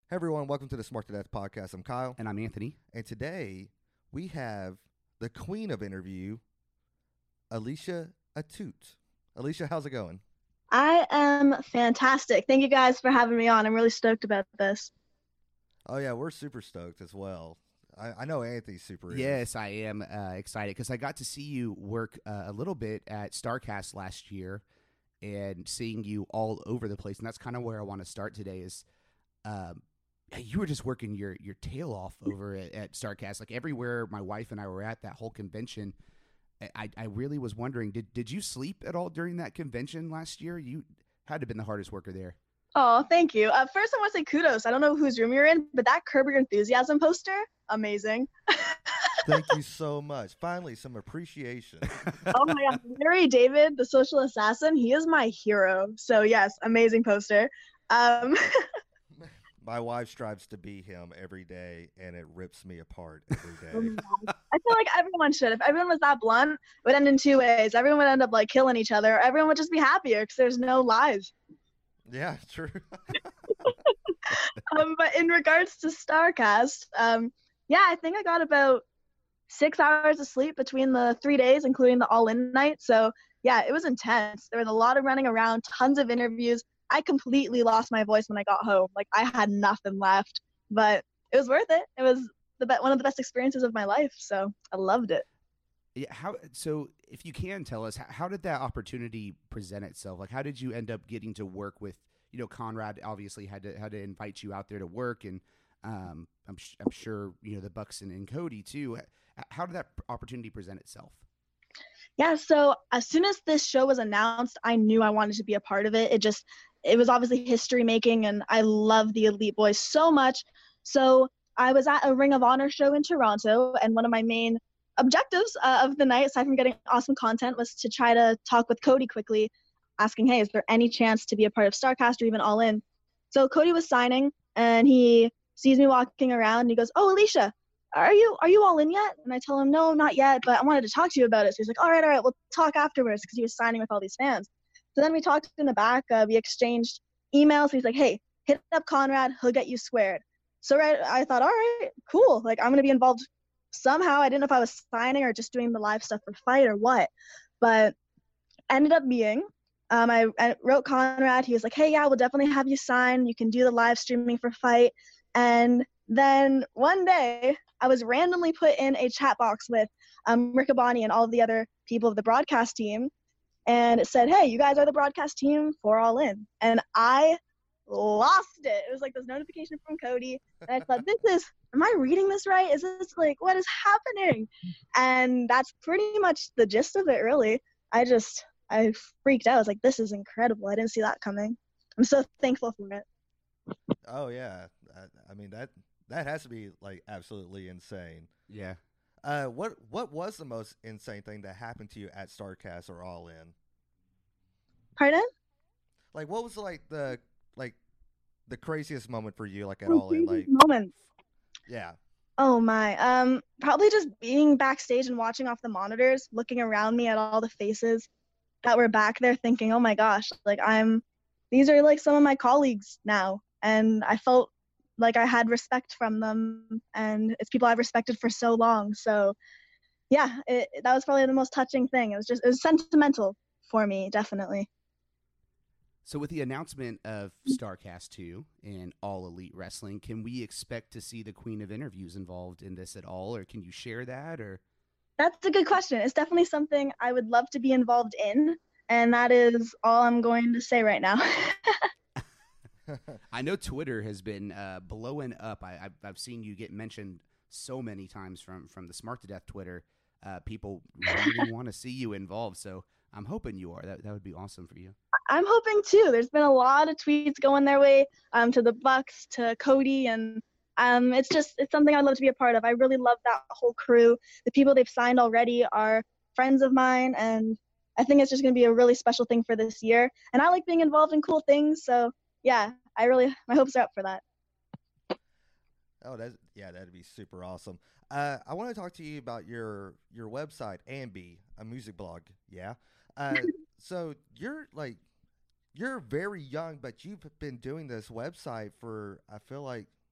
Hey everyone, welcome to the Smart to Death podcast. I'm Kyle, And I'm Anthony. and today we have the queen of interview, Alicia Atut. Alicia, how's it going? I am fantastic. Thank you guys for having me on. I'm really stoked about this. Oh yeah, we're super stoked as well. I know Anthony's super. Yes, I am excited because I got to see you work a little bit at StarCast last year and seeing you all over the place. And that's kind of where I want to start today is you were just working your tail off over at StarCast. Like everywhere my wife and I were at that whole convention, I really was wondering, did you sleep at all during that convention last year? You had to have been the hardest worker there. Oh, thank you. First, I want to say kudos. I don't know whose room you're in, but that Curb Your Enthusiasm poster, amazing. Thank you so much. Finally, some appreciation. Oh my God. Larry David, the social assassin, he is my hero. So yes, amazing poster. My wife strives to be him every day, and it rips me apart every Oh day. my God. I feel like everyone should. If everyone was that blunt, it would end in two ways. Everyone would end up like killing each other. Or everyone would just be happier because there's no lies. Yeah, true. But in regards to StarCast, yeah, I think I got about 6 hours of sleep between the 3 days, including the all-in night. So yeah, it was intense. There was a lot of running around, tons of interviews. I completely lost my voice when I got home. Like I had nothing left, but it was worth it. It was one of the best experiences of my life. So I loved it. Yeah. So if you can tell us, how did that opportunity present itself? Like, how did you end up getting to work with, Conrad obviously had to invite you out there to work, and I'm sure, the Bucks and Cody too. How did that opportunity present itself? Yeah, so as soon as this show was announced, I knew I wanted to be a part of it. It was obviously history making, and I love the Elite Boys so much. So I was at a Ring of Honor show in Toronto, and one of my main objectives of the night, aside from getting awesome content, was to try to talk with Cody quickly, asking, hey, is there any chance to be a part of StarCast or even All In? So Cody was signing, and he sees me walking around, and he goes, oh, Alicia, are you all in yet? And I tell him, no, not yet, but I wanted to talk to you about it. So he's like, all right, we'll talk afterwards, because he was signing with all these fans. So then we talked in the back. We exchanged emails. He's like, hey, hit up Conrad. He'll get you squared. So I thought, all right, cool. Like, I'm going to be involved somehow. I didn't know if I was signing or just doing the live stuff for Fight or what. But ended up being, I wrote Conrad. He was like, hey, yeah, we'll definitely have you sign. You can do the live streaming for Fight. And then one day, I was randomly put in a chat box with Rick Abani and all of the other people of the broadcast team. And it said, hey, you guys are the broadcast team for All In. And I lost it. It was like this notification from Cody. And I thought, am I reading this right? Is this like, what is happening? And that's pretty much the gist of it, really. I freaked out. I was like, this is incredible. I didn't see that coming. I'm so thankful for it. Oh yeah, I mean that has to be like absolutely insane. Yeah. What was the most insane thing that happened to you at StarCast or All In? Pardon? Like, what was the craziest moment for you, like at All In? Like, moment. yeah. Oh my. Probably just being backstage and watching off the monitors, looking around me at all the faces that were back there, thinking, oh my gosh, like these are like some of my colleagues now, and I felt like I had respect from them, and it's people I've respected for so long. So yeah, that was probably the most touching thing. It was sentimental for me, definitely. So with the announcement of StarCast 2 and All Elite Wrestling, can we expect to see the Queen of Interviews involved in this at all, or can you share that? Or that's a good question. It's definitely something I would love to be involved in, and that is all I'm going to say right now. I know Twitter has been blowing up. I've seen you get mentioned so many times from the Smart to Death Twitter. People really want to see you involved, so I'm hoping you are. That would be awesome for you. I'm hoping too. There's been a lot of tweets going their way to the Bucks, to Cody, and it's something I'd love to be a part of. I really love that whole crew. The people they've signed already are friends of mine, and I think it's just going to be a really special thing for this year. And I like being involved in cool things, so yeah, my hopes are up for that. Oh, that'd be super awesome. I want to talk to you about your website, Ambi, a music blog. Yeah. So you're very young, but you've been doing this website for, I feel like,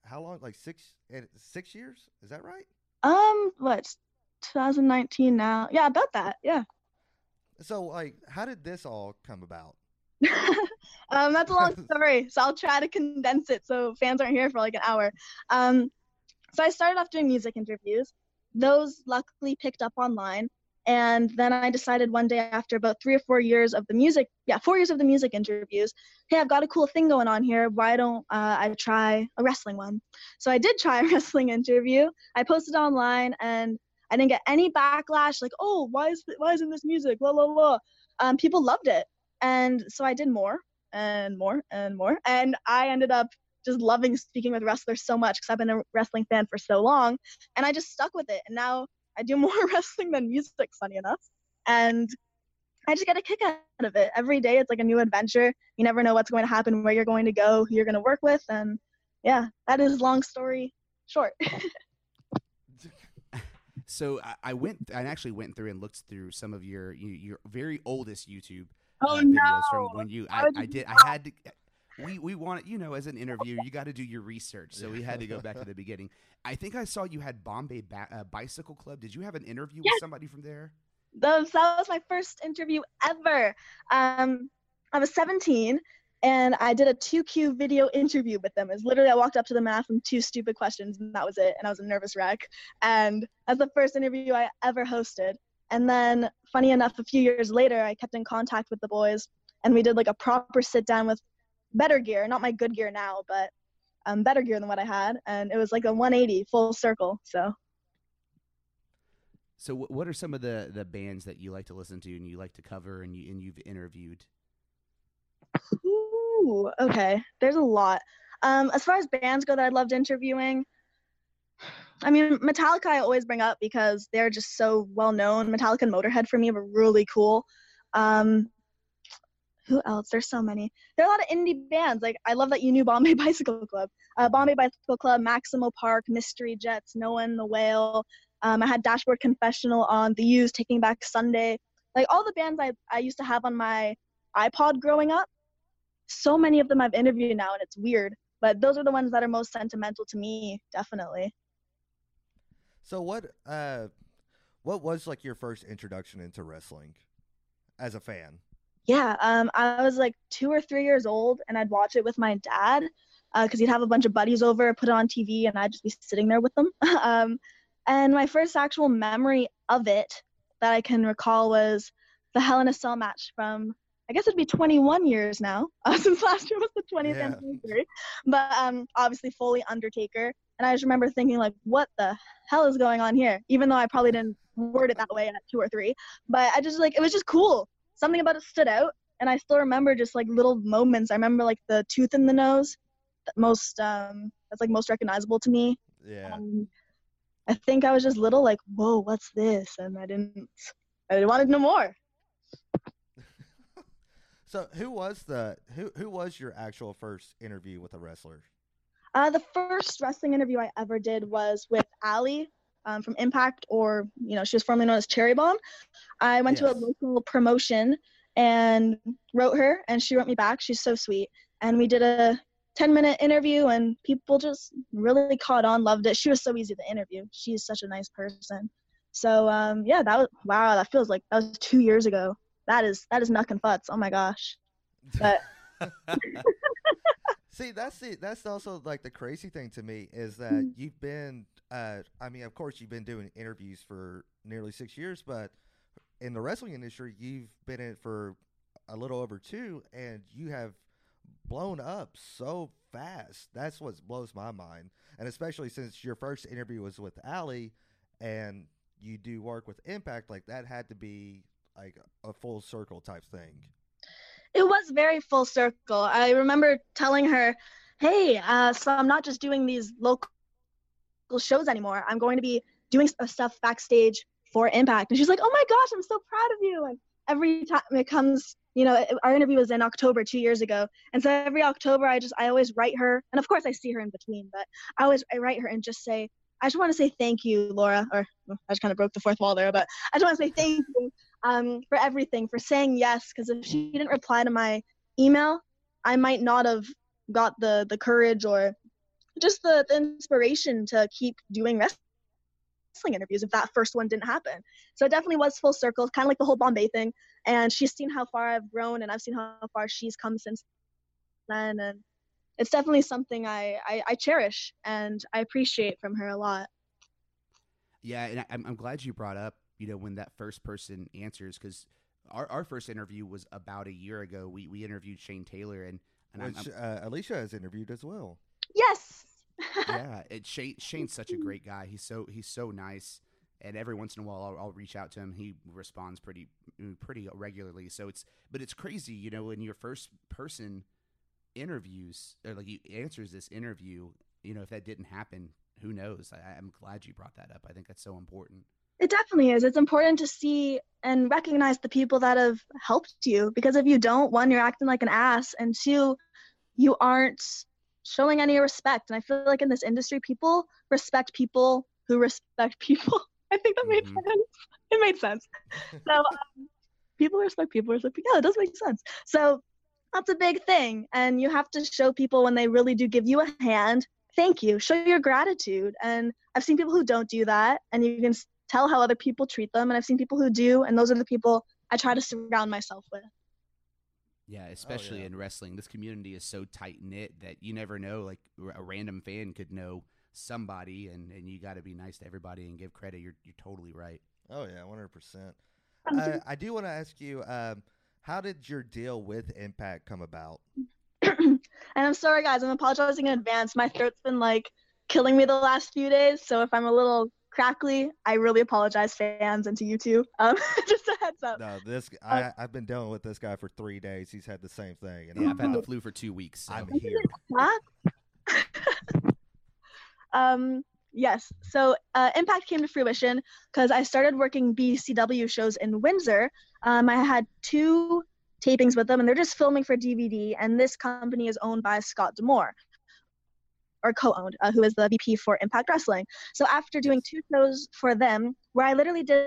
how long? Like 6 years? Is that right? What, 2019 now? Yeah, about that. Yeah. So, like, how did this all come about? That's a long story, so I'll try to condense it so fans aren't here for like an hour. Um, so I started off doing music interviews. Those luckily picked up online. And then I decided one day after about 3 or 4 years of the music, 4 years of the music interviews, hey, I've got a cool thing going on here. Why don't I try a wrestling one? So I did try a wrestling interview. I posted online and I didn't get any backlash like, oh, why isn't this music? Blah, blah, blah. People loved it. And so I did more and more and more. And I ended up just loving speaking with wrestlers so much because I've been a wrestling fan for so long. And I just stuck with it. And now I do more wrestling than music, funny enough. And I just get a kick out of it. Every day it's like a new adventure. You never know what's going to happen, where you're going to go, who you're going to work with. And yeah, that is long story short. So I actually went through and looked through some of your very oldest YouTube Oh, videos no. from when you I had to. We want as an interviewer, you got to do your research. So we had to go back to the beginning. I think I saw you had Bombay Bicycle Club. Did you have an interview with somebody from there? That was my first interview ever. I was 17 and I did a 2Q video interview with them. It's literally I walked up to them and asked them 2 stupid questions and that was it. And I was a nervous wreck. And that's the first interview I ever hosted. And then funny enough, a few years later, I kept in contact with the boys and we did like a proper sit down with better gear, not my good gear now, but better gear than what I had. And it was like a 180 full circle. So what are some of the bands that you like to listen to and you like to cover and you've interviewed? Ooh, okay. There's a lot. As far as bands go that I loved interviewing, I mean, Metallica I always bring up because they're just so well known. Metallica and Motorhead for me were really cool. Who else? There's so many. There are a lot of indie bands. Like, I love that you knew Bombay Bicycle Club. Bombay Bicycle Club, Maximo Park, Mystery Jets, Noah and the Whale. I had Dashboard Confessional on, The Used, Taking Back Sunday. Like, all the bands I used to have on my iPod growing up, so many of them I've interviewed now, and it's weird. But those are the ones that are most sentimental to me, definitely. So what was like your first introduction into wrestling as a fan? Yeah, I was like 2 or 3 years old, and I'd watch it with my dad because he'd have a bunch of buddies over, put it on TV, and I'd just be sitting there with them. And my first actual memory of it that I can recall was the Hell in a Cell match from, I guess it'd be 21 years now, since last year was the 20th anniversary. But obviously Foley Undertaker. And I just remember thinking, like, what the hell is going on here? Even though I probably didn't word it that way at 2 or 3. But I just, like, it was just cool. Something about it stood out. And I still remember just, like, little moments. I remember, like, the tooth in the nose, that's like most recognizable to me. Yeah. I think I was just little, like, whoa, what's this? And I didn't want to know more. So who was your actual first interview with a wrestler? The first wrestling interview I ever did was with Allie from Impact, or, she was formerly known as Cherry Bomb. I went to a local promotion and wrote her, and she wrote me back. She's so sweet. And we did a 10-minute interview, and people just really caught on, loved it. She was so easy to interview. She's such a nice person. So, that feels like that was 2 years ago. That is nuck and futz. Oh my gosh. But See, that's also like the crazy thing to me is that you've been of course you've been doing interviews for nearly 6 years, but in the wrestling industry you've been in it for a little over 2, and you have blown up so fast. That's what blows my mind. And especially since your first interview was with Allie and you do work with Impact, like that had to be like a full circle type thing. It was very full circle. I remember telling her, hey, so I'm not just doing these local shows anymore. I'm going to be doing stuff backstage for Impact. And she's like, oh my gosh, I'm so proud of you. And every time it comes, our interview was in October 2 years ago. And so every October, I always write her. And of course I see her in between, but I write her and just say, I just want to say thank you, Laura. Or I just kind of broke the fourth wall there, but I just want to say thank you for everything, for saying yes. Because if she didn't reply to my email, I might not have got the courage or just the inspiration to keep doing wrestling interviews if that first one didn't happen. So it definitely was full circle, kind of like the whole Bombay thing. And she's seen how far I've grown, and I've seen how far she's come since then. And it's definitely something I cherish and I appreciate from her a lot. Yeah, and I'm glad you brought up, when that first person answers, because our first interview was about a year ago. We interviewed Shane Taylor, and which Alicia has interviewed as well. Yes. Yeah, Shane's such a great guy. He's so nice, and every once in a while I'll reach out to him. He responds pretty regularly. So it's crazy, when your first person interviews, or like he answers this interview, if that didn't happen, who knows? I'm glad you brought that up. I think that's so important. It definitely is. It's important to see and recognize the people that have helped you, because if you don't, one, you're acting like an ass, and two, you aren't showing any respect. And I feel like in this industry, people respect people who respect people. I think that made sense. It made sense. So people respect people. Yeah, it does make sense. So that's a big thing. And you have to show people when they really do give you a hand, thank you, show your gratitude. And I've seen people who don't do that, and you can tell how other people treat them. And I've seen people who do, and those are the people I try to surround myself with. Yeah, especially in wrestling. This community is so tight-knit that you never know, like a random fan could know somebody, and you got to be nice to everybody and give credit. You're totally right. Oh, yeah, 100%. I do want to ask you, how did your deal with Impact come about? And I'm sorry, guys. I'm apologizing in advance. My throat's been, killing me the last few days, so if I'm a little crackly, I really apologize, fans, and to you too. Just a heads up. No, I've been dealing with this guy for 3 days. He's had the same thing. And I've had the flu for 2 weeks. So. I'm here. Yes. So Impact came to fruition because I started working BCW shows in Windsor. I had 2 tapings with them, and they're just filming for DVD. And this company is owned by Scott D'Amore, or co-owned, who is the VP for Impact Wrestling. So after doing 2 shows for them, where I literally did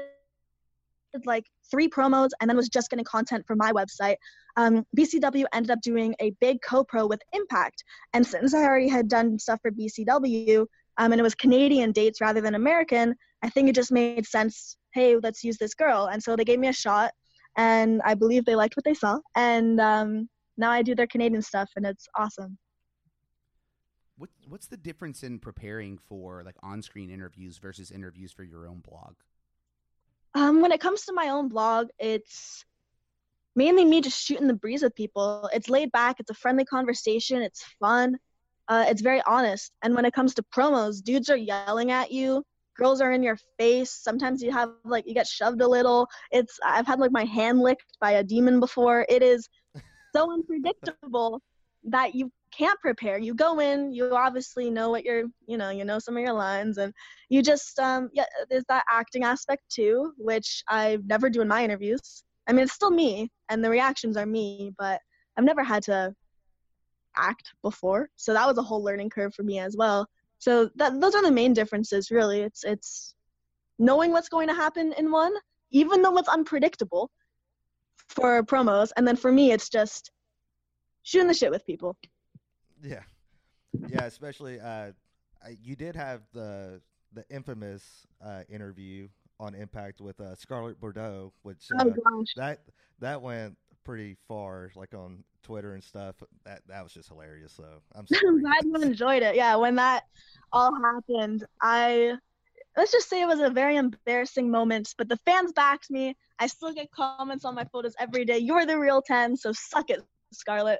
3 promos and then was just getting content for my website, BCW ended up doing a big co-pro with Impact. And since I already had done stuff for BCW, and it was Canadian dates rather than American, I think it just made sense, hey, let's use this girl. And so they gave me a shot, and I believe they liked what they saw. And now I do their Canadian stuff, and it's awesome. What's the difference in preparing for on-screen interviews versus interviews for your own blog? When it comes to my own blog, it's mainly me just shooting the breeze with people. It's laid back. It's a friendly conversation. It's fun. It's very honest. And when it comes to promos, dudes are yelling at you. Girls are in your face. Sometimes you have you get shoved a little. I've had my hand licked by a demon before. It is so unpredictable that you can't prepare. You go in, you obviously know what you're, you know some of your lines, and you just, there's that acting aspect too, which I never do in my interviews. I mean, it's still me, and the reactions are me, but I've never had to act before, so that was a whole learning curve for me as well. So those are the main differences, really. It's knowing what's going to happen in one, even though it's unpredictable for promos, and then for me, it's just shooting the shit with people. Yeah, especially you did have the infamous interview on Impact with Scarlett Bordeaux, which that went pretty far, on Twitter and stuff. That was just hilarious. So I'm glad you enjoyed it. Yeah, when that all happened, let's just say it was a very embarrassing moment, but the fans backed me. I still get comments on my photos every day. You're the real 10, so suck it, Scarlett.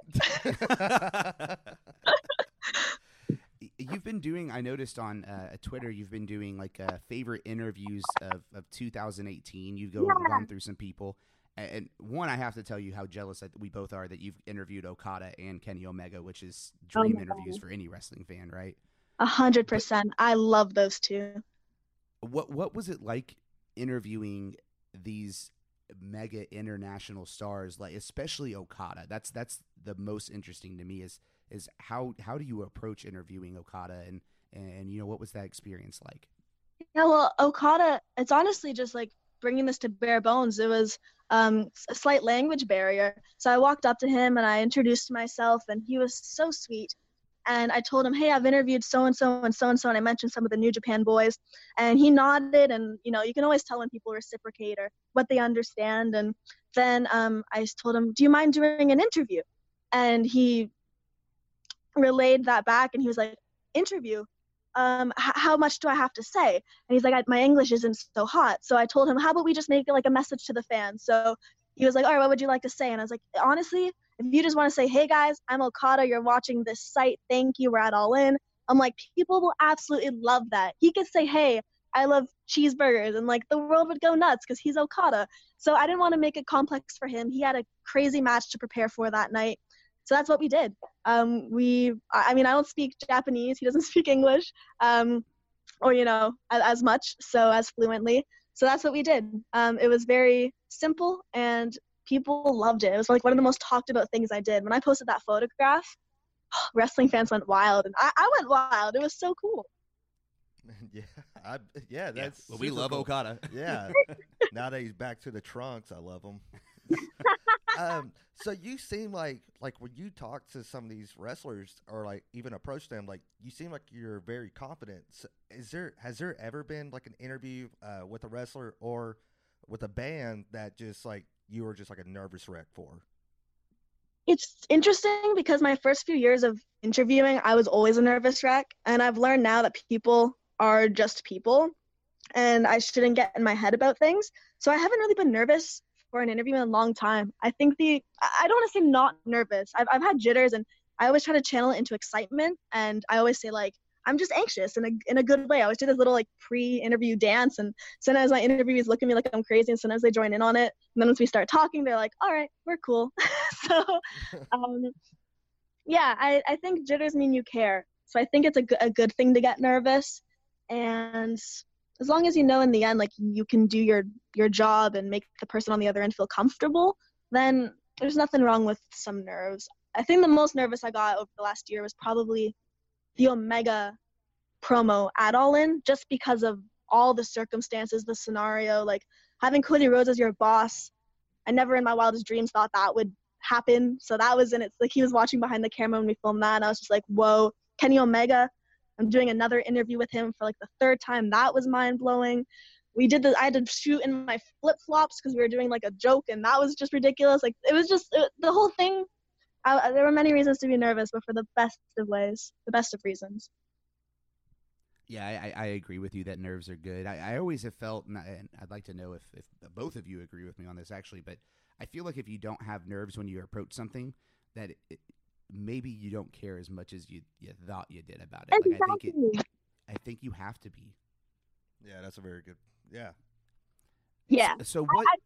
You've been doing, I noticed on Twitter, you've been doing favorite interviews of 2018. You've gone through some people. And one, I have to tell you how jealous that we both are that you've interviewed Okada and Kenny Omega, which is dream interviews for any wrestling fan, right? 100%. I love those 2. What was it like interviewing these mega international stars, especially Okada? That's the most interesting to me is how do you approach interviewing Okada, and what was that experience like? Yeah, well, Okada, it's honestly just bringing this to bare bones. It was a slight language barrier. So I walked up to him and I introduced myself, and he was so sweet. and I told him, hey, I've interviewed so and so and so and so, and I mentioned some of the New Japan boys, and he nodded. And you can always tell when people reciprocate or what they understand. And then I told him, do you mind doing an interview? And he relayed that back, and he was like, interview? How much do I have to say? And he's like, my English isn't so hot. So I told him, how about we just make it like a message to the fans? So he was like, all right, what would you like to say? And I was like, honestly, if you just want to say, hey guys, I'm Okada, you're watching this site, thank you, we're at All In. I'm like, people will absolutely love that. He could say, hey, I love cheeseburgers, and like the world would go nuts because he's Okada. So I didn't want to make it complex for him. He had a crazy match to prepare for that night. So that's what we did. I mean, I don't speak Japanese. He doesn't speak English, or, as much, so as fluently. So that's what we did. It was very simple, and people loved it. It was like one of the most talked about things I did. When I posted that photograph, wrestling fans went wild, and I went wild. It was so cool. That's well, we love cool. Okada. Yeah. Now that he's back to the trunks, I love him. So you seem like when you talk to some of these wrestlers or like even approach them, like you seem like you're very confident. So has there ever been like an interview with a wrestler or with a band that just like you were just like a nervous wreck for? It's interesting because my first few years of interviewing, I was always a nervous wreck, and I've learned now that people are just people, and I shouldn't get in my head about things. So I haven't really been nervous for an interview in a long time. I think I don't want to say not nervous. I've had jitters, and I always try to channel it into excitement, and I always say like, I'm just anxious in a good way. I always do this little like pre-interview dance, and sometimes my interviewees look at me like I'm crazy, and sometimes they join in on it. And then once we start talking, they're like, all right, we're cool. So, yeah, I think jitters mean you care. So I think it's a good thing to get nervous. And as long as you know in the end, like you can do your job and make the person on the other end feel comfortable, then there's nothing wrong with some nerves. I think the most nervous I got over the last year was probably the Omega promo at All In, just because of all the circumstances, the scenario, like having Cody Rhodes as your boss. I never in my wildest dreams thought that would happen. So that was in it. Like he was watching behind the camera when we filmed that, and I was just like, whoa, Kenny Omega. I'm doing another interview with him for like the third time. That was mind blowing. I had to shoot in my flip flops because we were doing like a joke, and that was just ridiculous. Like it was just the whole thing. There were many reasons to be nervous, but for the best of ways, the best of reasons. Yeah, I agree with you that nerves are good. I always have felt, and I'd like to know if both of you agree with me on this actually, but I feel like if you don't have nerves when you approach something, that maybe you don't care as much as you thought you did about it. Exactly. Like I think you have to be. Yeah, that's a very good. Yeah. Yeah. So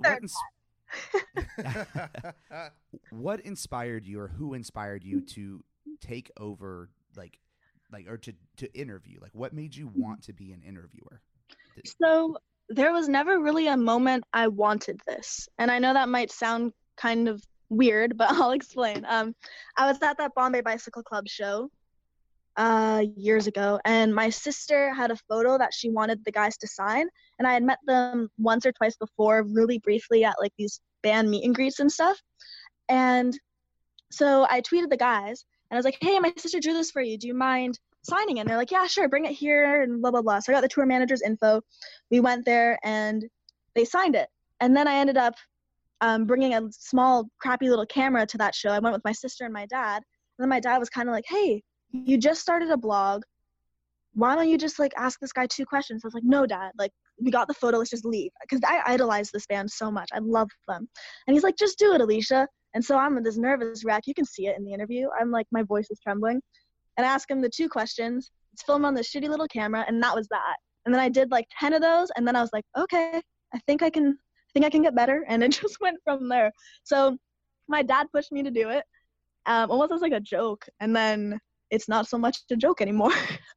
what inspired you, or who inspired you to take over, or to interview? Like, what made you want to be an interviewer? So there was never really a moment I wanted this, and I know that might sound kind of weird, but I'll explain. I was at that Bombay Bicycle Club show years ago, and my sister had a photo that she wanted the guys to sign, and I had met them once or twice before, really briefly, at like these band meet and greets and stuff. And so I tweeted the guys, and I was like, hey, my sister drew this for you, do you mind signing it? And they're like, yeah, sure, bring it here, and blah blah blah. So I got the tour manager's info. We went there and they signed it, and then I ended up bringing a small crappy little camera to that show. I went with my sister and my dad, and then my dad was kind of like, hey, you just started a blog, why don't you just like ask this guy 2 questions? I was like, no, Dad, like we got the photo, let's just leave, because I idolize this band so much, I love them. And he's like, just do it, Alicia. And so I'm this nervous wreck, you can see it in the interview, I'm like, my voice is trembling, and I ask him the 2 questions. It's filmed on this shitty little camera, and that was that. And then I did like 10 of those, and then I was like, okay, I think I can get better, and it just went from there. So my dad pushed me to do it, almost as like a joke, and then it's not so much a joke anymore.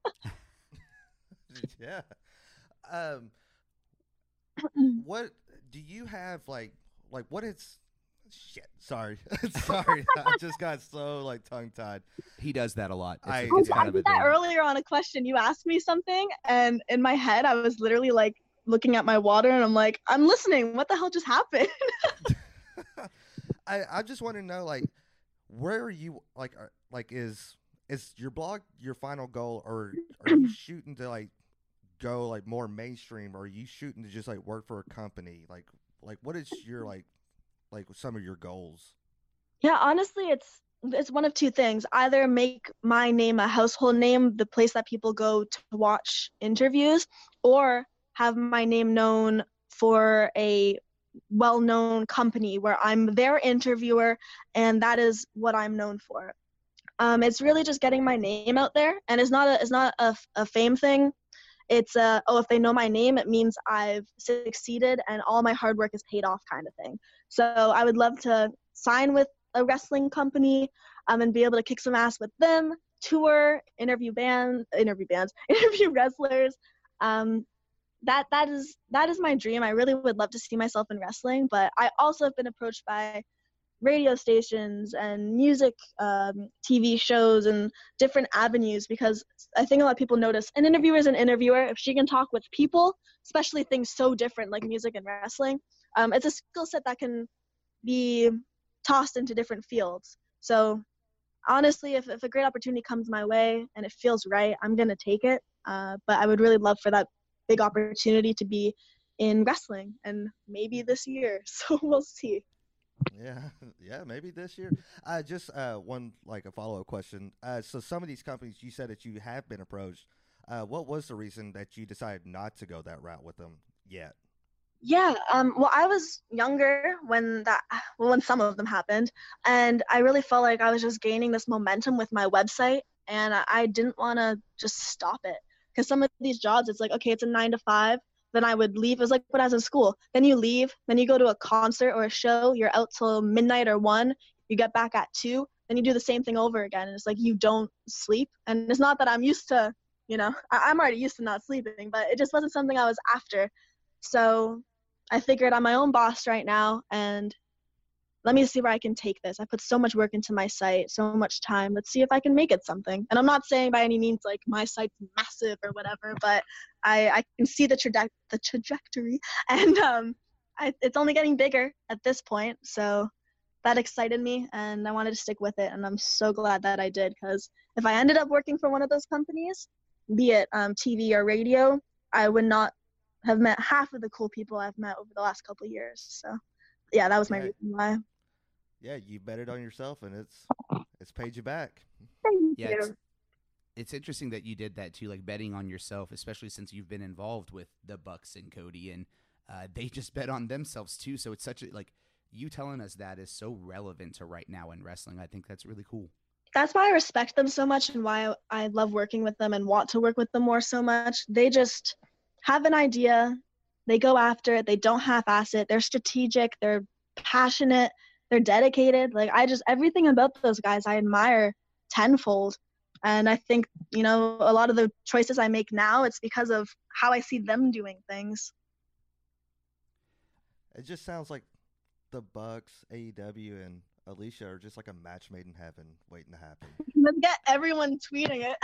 Yeah. What do you have like what is shit? Sorry. Sorry. I just got so like tongue tied. He does that a lot. I did that earlier on a question. You asked me something, and in my head I was literally like looking at my water, and I'm like, I'm listening. What the hell just happened? I just want to know, like, where are you, is is your blog your final goal, or are you shooting to like go like more mainstream, or are you shooting to just like work for a company? Like what is your like some of your goals? Yeah, honestly, it's one of two things. Either make my name a household name, the place that people go to watch interviews, or have my name known for a well-known company where I'm their interviewer and that is what I'm known for. It's really just getting my name out there, and it's not a fame thing. It's if they know my name, it means I've succeeded and all my hard work is paid off kind of thing. So I would love to sign with a wrestling company, and be able to kick some ass with them, tour, interview interview wrestlers. That is my dream. I really would love to see myself in wrestling, but I also have been approached by radio stations and music, TV shows and different avenues, because I think a lot of people notice an interviewer is an interviewer. If she can talk with people, especially things so different like music and wrestling, it's a skill set that can be tossed into different fields. So honestly, if a great opportunity comes my way and it feels right, I'm going to take it. But I would really love for that big opportunity to be in wrestling, and maybe this year. So we'll see. Yeah, yeah, maybe this year. Just one like a follow up question. So some of these companies, you said that you have been approached. What was the reason that you decided not to go that route with them yet? Yeah, well, I was younger when some of them happened, and I really felt like I was just gaining this momentum with my website, and I didn't want to just stop it. Because some of these jobs, it's like, okay, it's a 9 to 5, then I would leave. It was like when I was in school. Then you leave, then you go to a concert or a show, you're out till midnight or 1, you get back at 2, then you do the same thing over again, and it's like you don't sleep. And it's not that I'm used to, I'm already used to not sleeping, but it just wasn't something I was after. So I figured I'm my own boss right now, and let me see where I can take this. I put so much work into my site, so much time. Let's see if I can make it something. And I'm not saying by any means like my site's massive or whatever, but I can see the trajectory, and it's only getting bigger at this point. So that excited me, and I wanted to stick with it, and I'm so glad that I did, because if I ended up working for one of those companies, be it TV or radio, I would not have met half of the cool people I've met over the last couple of years. So yeah, that was my Yeah, reason why. yeah, you bet it on yourself, and it's paid you back. Thank Yeah, you. it's interesting that you did that too, like betting on yourself, especially since you've been involved with the Bucks and Cody, and they just bet on themselves too. So it's such a like you telling us that is so relevant to right now in wrestling. I think that's really cool. That's why I respect them so much, and why I love working with them and want to work with them more so much. They just have an idea, they go after it, they don't half-ass it, they're strategic, they're passionate, they're dedicated. Like everything about those guys I admire tenfold. And I think, a lot of the choices I make now, it's because of how I see them doing things. It just sounds like the Bucks, AEW, and Alicia are just like a match made in heaven waiting to happen. Let's get everyone tweeting it.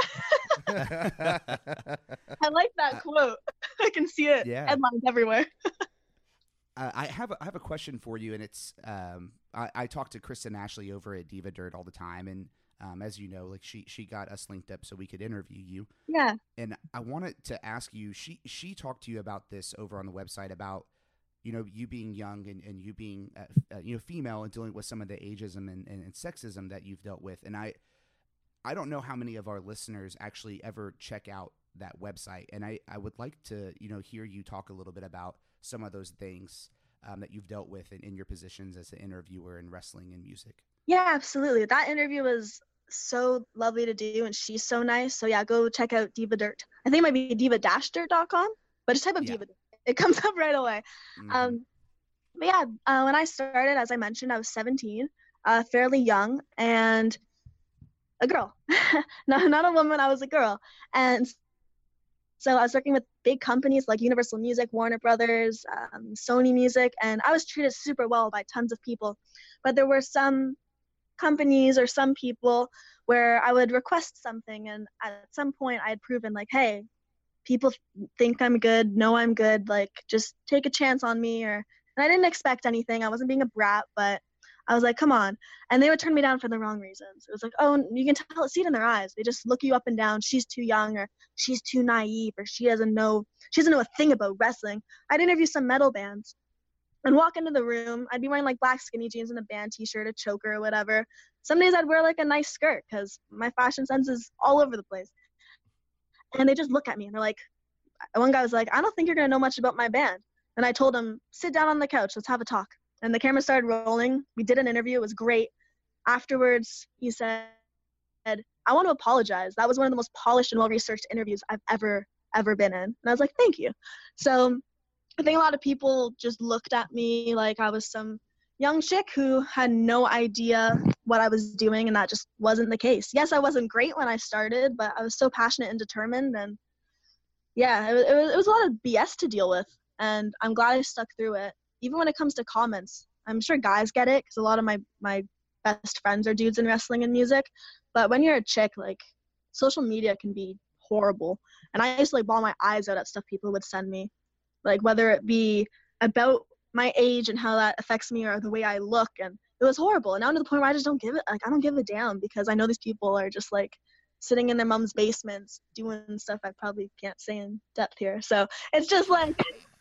I like that quote. I can see it headlines everywhere. I have a question for you, and it's I talk to Kristen Ashley over at Diva Dirt all the time, and as you know, like she got us linked up so we could interview you. Yeah. And I wanted to ask you, she talked to you about this over on the website about you being young and you being female and dealing with some of the ageism and sexism that you've dealt with, and I don't know how many of our listeners actually ever check out that website, and I would like to hear you talk a little bit about some of those things that you've dealt with in your positions as an interviewer in wrestling and music. Yeah, absolutely. That interview was so lovely to do, and she's so nice. So yeah, go check out Diva Dirt. I think it might be diva-dirt.com, but just type up Diva Dirt. It comes up right away. Mm-hmm. But yeah, when I started, as I mentioned, I was 17, fairly young, and a girl. Not a woman, I was a girl. And so I was working with big companies like Universal Music, Warner Brothers, Sony Music, and I was treated super well by tons of people. But there were some companies or some people where I would request something, and at some point I had proven like, hey, people think I'm good, know I'm good, like just take a chance on me. And I didn't expect anything. I wasn't being a brat, but I was like, come on. And they would turn me down for the wrong reasons. It was like, oh, you can see it in their eyes. They just look you up and down. She's too young, or she's too naive, or she doesn't know a thing about wrestling. I'd interview some metal bands and walk into the room. I'd be wearing like black skinny jeans and a band t-shirt, a choker or whatever. Some days I'd wear like a nice skirt because my fashion sense is all over the place. And they just look at me and they're like, one guy was like, I don't think you're going to know much about my band. And I told him, sit down on the couch, let's have a talk. And the camera started rolling. We did an interview. It was great. Afterwards, he said, I want to apologize. That was one of the most polished and well-researched interviews I've ever been in. And I was like, thank you. So I think a lot of people just looked at me like I was some young chick who had no idea what I was doing, and that just wasn't the case. Yes, I wasn't great when I started, but I was so passionate and determined, and yeah, it was a lot of BS to deal with, and I'm glad I stuck through it. Even when it comes to comments, I'm sure guys get it because a lot of my best friends are dudes in wrestling and music, but when you're a chick, like, social media can be horrible, and I used to like bawl my eyes out at stuff people would send me, like whether it be about my age and how that affects me or the way I look, and it was horrible. And now to the point where I just don't give a damn because I know these people are just like sitting in their mom's basements doing stuff I probably can't say in depth here. So it's just like,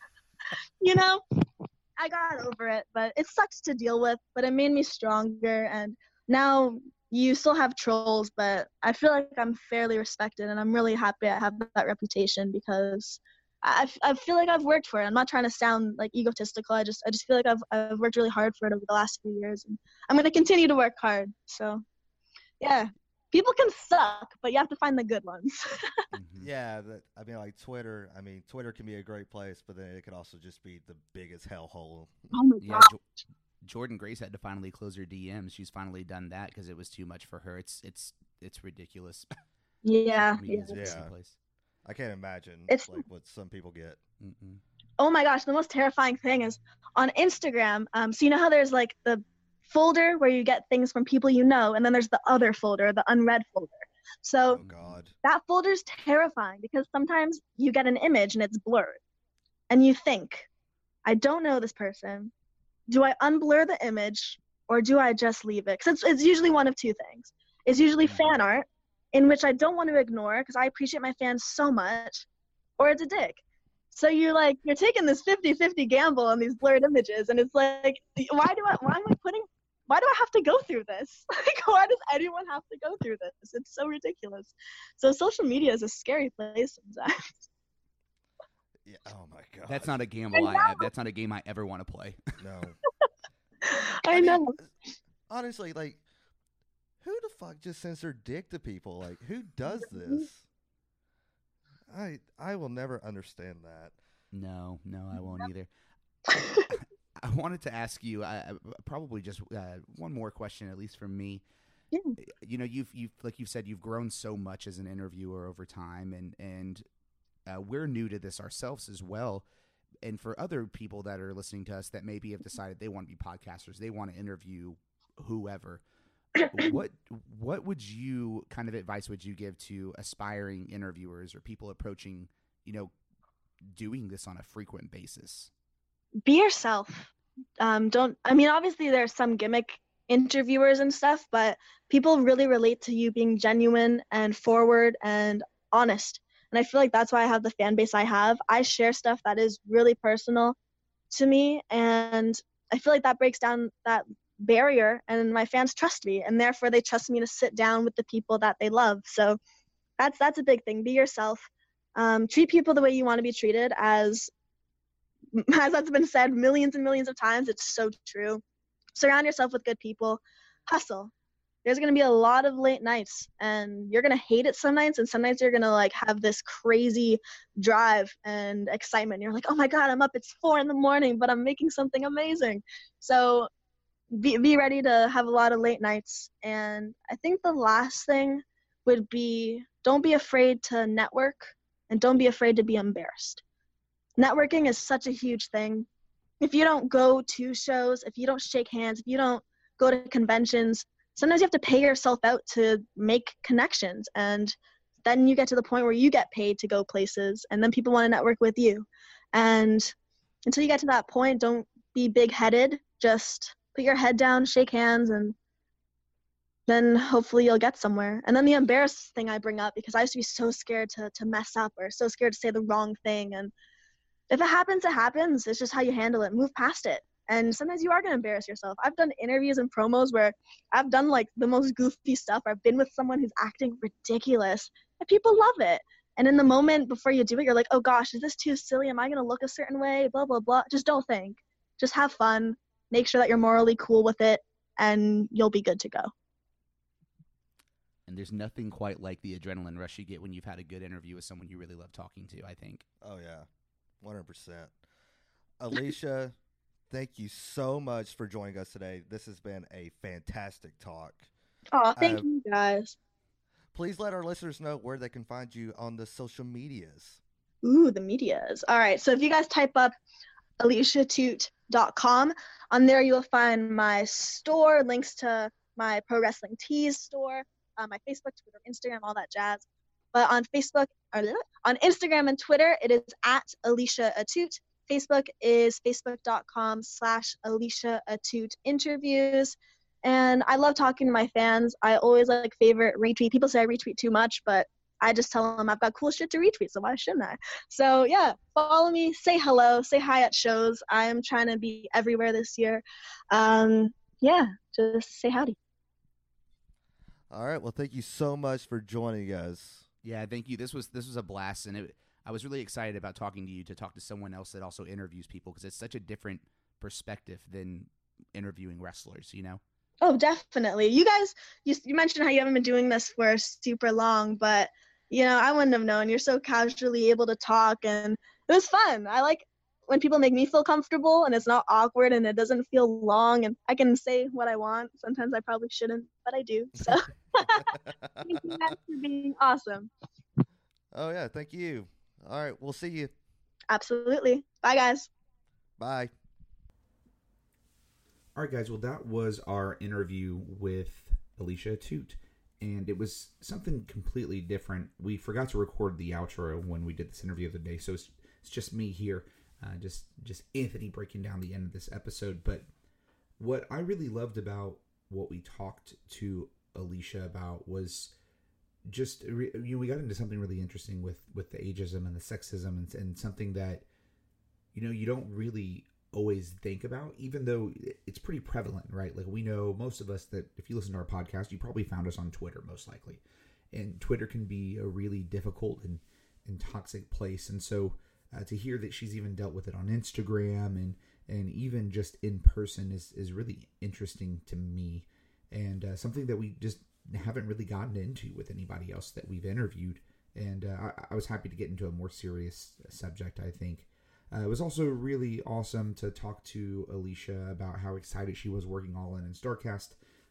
you know, I got over it, but it sucks to deal with, but it made me stronger. And now you still have trolls, but I feel like I'm fairly respected, and I'm really happy I have that reputation because I feel like I've worked for it. I'm not trying to sound like egotistical. I just feel like I've worked really hard for it over the last few years, and I'm going to continue to work hard. So, yeah, people can suck, but you have to find the good ones. Yeah, I mean, like Twitter. I mean, Twitter can be a great place, but then it could also just be the biggest hellhole. Oh my Yeah, God. Jordan Grace had to finally close her DMs. She's finally done that because it was too much for her. It's ridiculous. Yeah. Social media is a busy Yeah. place. I can't imagine It's- like what some people get. Mm-mm. Oh my gosh, the most terrifying thing is on Instagram. So you know how there's like the folder where you get things from people you know, and then there's the other folder, the unread folder. So Oh God. that folder's terrifying because sometimes you get an image and it's blurred. And you think, I don't know this person. Do I unblur the image or do I just leave it? Because it's usually one of two things. It's usually fan art, in which I don't want to ignore because I appreciate my fans so much, or it's a dick. So you're taking this 50-50 gamble on these blurred images, and it's like, why do I have to go through this? Like, why does anyone have to go through this? It's so ridiculous. So social media is a scary place sometimes. Yeah. Oh my God. That's not a gamble. That's not a game I ever want to play. No. I mean, know. honestly, like, who the fuck just sends their dick to people? Like, who does this? I will never understand that. No, I won't either. I wanted to ask you, probably just one more question, at least from me. Yeah. You know, you've like you've said, you've grown so much as an interviewer over time, and we're new to this ourselves as well. And for other people that are listening to us that maybe have decided they want to be podcasters, they want to interview whoever. What would you kind of advice would you give to aspiring interviewers or people approaching, doing this on a frequent basis? Be yourself. Obviously there's some gimmick interviewers and stuff, but people really relate to you being genuine and forward and honest. And I feel like that's why I have the fan base I have. I share stuff that is really personal to me, and I feel like that breaks down that barrier, and my fans trust me, and therefore they trust me to sit down with the people that they love. So that's a big thing. Be yourself. Treat people the way you want to be treated, as that's been said millions and millions of times. It's so true. Surround yourself with good people. Hustle. There's going to be a lot of late nights, and you're going to hate it some nights, and some nights you're going to have this crazy drive and excitement. You're like, oh my God, I'm up, it's 4 a.m, but I'm making something amazing. So be ready to have a lot of late nights. And I think the last thing would be, don't be afraid to network, and don't be afraid to be embarrassed. Networking is such a huge thing. If you don't go to shows, if you don't shake hands, if you don't go to conventions, sometimes you have to pay yourself out to make connections, and then you get to the point where you get paid to go places, and then people want to network with you. And until you get to that point, don't be big-headed. Just put your head down, shake hands, and then hopefully you'll get somewhere. And then the embarrassed thing I bring up, because I used to be so scared to mess up or so scared to say the wrong thing. And if it happens, it happens. It's just how you handle it. Move past it. And sometimes you are going to embarrass yourself. I've done interviews and promos where I've done like the most goofy stuff. I've been with someone who's acting ridiculous and people love it. And in the moment before you do it, you're like, oh gosh, is this too silly? Am I going to look a certain way? Blah, blah, blah. Just don't think. Just have fun. Make sure that you're morally cool with it and you'll be good to go. And there's nothing quite like the adrenaline rush you get when you've had a good interview with someone you really love talking to, I think. Oh, yeah. 100%. Alicia, thank you so much for joining us today. This has been a fantastic talk. Oh, thank you guys. Please let our listeners know where they can find you on the social medias. Ooh, the medias. All right. So if you guys type up AliciaToot.com, on there you'll find my store, links to my Pro Wrestling Tees store, my Facebook, Twitter, Instagram, all that jazz. But on Instagram and Twitter, it is at Alicia Atoot. Facebook is facebook.com/Alicia Atoot interviews. And I love talking to my fans. I always like favorite retweet. People say I retweet too much, but I just tell them I've got cool shit to retweet, so why shouldn't I? So yeah, follow me, say hello, say hi at shows. I am trying to be everywhere this year. Yeah, just say howdy. All right. Well, thank you so much for joining us. Yeah, thank you. This was a blast, and I was really excited about talking to you, to talk to someone else that also interviews people, because it's such a different perspective than interviewing wrestlers, you know? Oh, definitely. You guys, you mentioned how you haven't been doing this for super long, but, I wouldn't have known. You're so casually able to talk, and it was fun. I like when people make me feel comfortable, and it's not awkward, and it doesn't feel long, and I can say what I want. Sometimes I probably shouldn't, but I do. So thank you guys for being awesome. Oh, yeah. Thank you. All right. We'll see you. Absolutely. Bye, guys. Bye. All right, guys. Well, that was our interview with Alicia Atoot, and it was something completely different. We forgot to record the outro when we did this interview the other day, so it's just me here, just Anthony breaking down the end of this episode. But what I really loved about what we talked to Alicia about was just, we got into something really interesting with the ageism and the sexism, and something that, you don't really always think about, even though it's pretty prevalent, right? Like, we know, most of us, that if you listen to our podcast, you probably found us on Twitter, most likely. And Twitter can be a really difficult and toxic place. And so to hear that she's even dealt with it on Instagram and even just in person is really interesting to me, and something that we just haven't really gotten into with anybody else that we've interviewed. And I was happy to get into a more serious subject, I think. It was also really awesome to talk to Alicia about how excited she was working All In StarCast.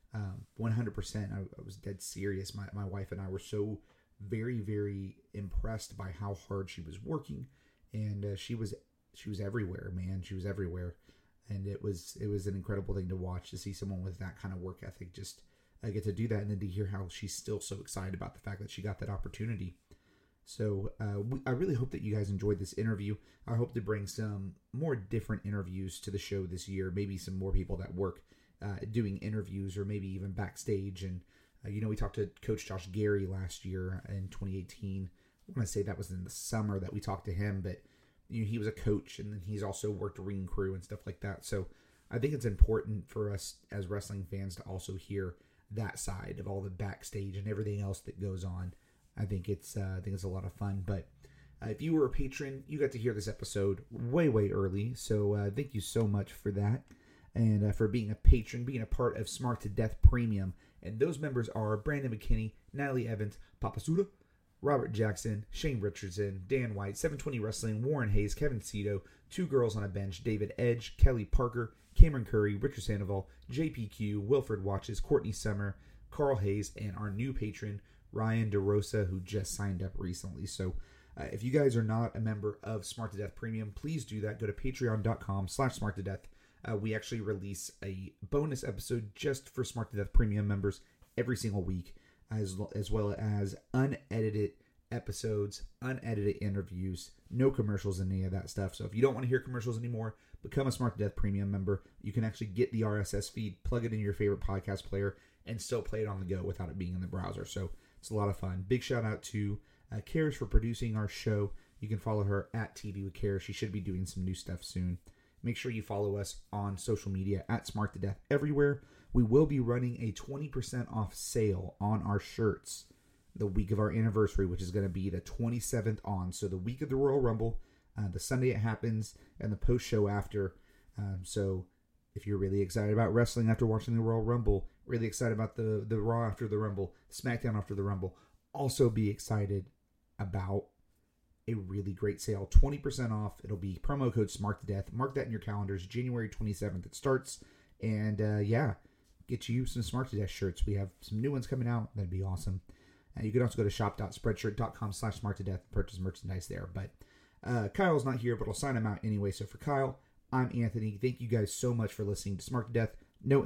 100%. I was dead serious. My wife and I were so very, very impressed by how hard she was working. And she was everywhere, man. She was everywhere. And it was an incredible thing to watch, to see someone with that kind of work ethic just get to do that, and then to hear how she's still so excited about the fact that she got that opportunity. So I really hope that you guys enjoyed this interview. I hope to bring some more different interviews to the show this year, maybe some more people that work doing interviews, or maybe even backstage. And, we talked to Coach Josh Gary last year in 2018. I want to say that was in the summer that we talked to him, but he was a coach, and then he's also worked ring crew and stuff like that. So I think it's important for us as wrestling fans to also hear that side of all the backstage and everything else that goes on. I think it's a lot of fun. But if you were a patron, you got to hear this episode way, way early. So thank you so much for that, and for being a patron, being a part of Smart to Death Premium. And those members are Brandon McKinney, Natalie Evans, Papa Suda, Robert Jackson, Shane Richardson, Dan White, 720 Wrestling, Warren Hayes, Kevin Cito, Two Girls on a Bench, David Edge, Kelly Parker, Cameron Curry, Richard Sandoval, JPQ, Wilfred Watches, Courtney Summer, Carl Hayes, and our new patron, Ryan DeRosa, who just signed up recently. So if you guys are not a member of Smart to Death Premium, please do that. Go to patreon.com/smarttodeath. We actually release a bonus episode just for Smart to Death Premium members every single week, as well as unedited episodes, unedited interviews, no commercials in any of that stuff. So if you don't want to hear commercials anymore, become a Smart to Death Premium member. You can actually get the RSS feed, plug it in your favorite podcast player, and still play it on the go without it being in the browser. So it's a lot of fun. Big shout out to Karis for producing our show. You can follow her at TV with Karis. She should be doing some new stuff soon. Make sure you follow us on social media at Smart to Death everywhere. We will be running a 20% off sale on our shirts the week of our anniversary, which is going to be the 27th on. So the week of the Royal Rumble, the Sunday it happens, and the post show after. So if you're really excited about wrestling after watching the Royal Rumble, really excited about the Raw after the Rumble, SmackDown after the Rumble, also be excited about a really great sale. 20% off. It'll be promo code SMART2DEATH. Mark that in your calendars. January 27th it starts. And get you some Smart to Death shirts. We have some new ones coming out. That'd be awesome. You can also go to shop.spreadshirt.com/SmartToDeath and purchase merchandise there. But Kyle's not here, but I'll sign him out anyway. So for Kyle, I'm Anthony. Thank you guys so much for listening to Smart to Death. No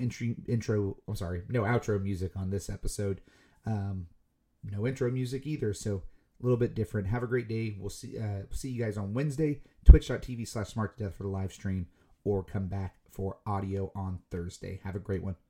outro music on this episode. No intro music either, so a little bit different. Have a great day. We'll see you guys on Wednesday, twitch.tv/SmartToDeath for the live stream, or come back for audio on Thursday. Have a great one.